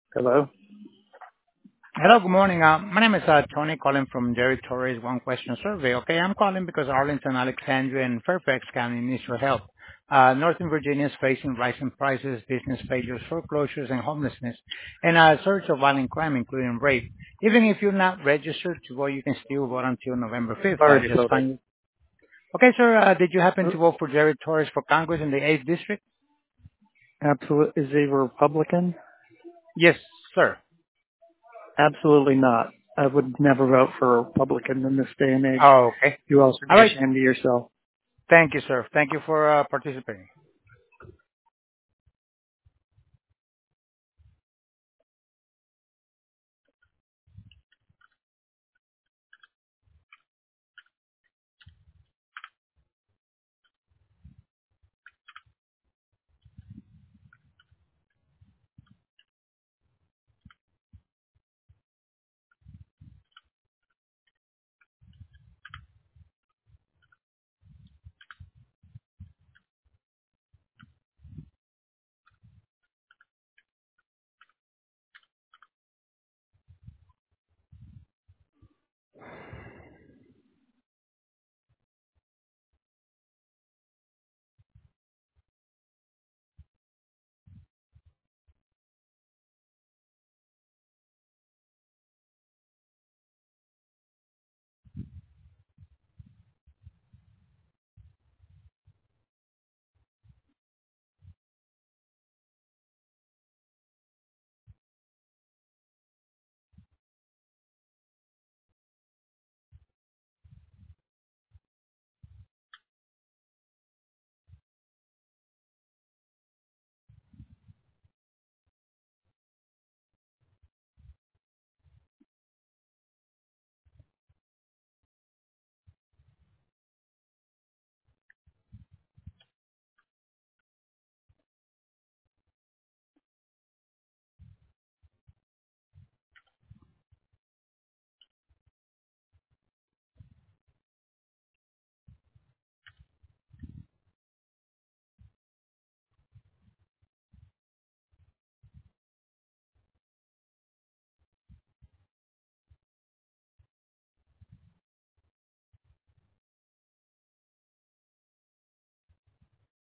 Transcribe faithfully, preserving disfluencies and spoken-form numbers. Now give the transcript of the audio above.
Hello? Hello, good morning. Uh, my name is uh, Tony calling from Jerry Torres One Question Survey. Okay, I'm calling because Arlington, Alexandria, and Fairfax County needs your help. Uh, Northern Virginia is facing rising prices, business failures, foreclosures, and homelessness, and a surge of violent crime, including rape. Even if you're not registered to vote, you can still vote until November I've fifth. Uh, already just voted. find. Okay, sir. Uh, did you happen Uh, to vote for Jerry Torres for Congress in the eighth District? Absolute is he a Republican? Yes, sir. Absolutely not. I would never vote for a Republican in this day and age. Oh, okay. You also All be right. ashamed of yourself. Thank you, sir. Thank you for uh, participating.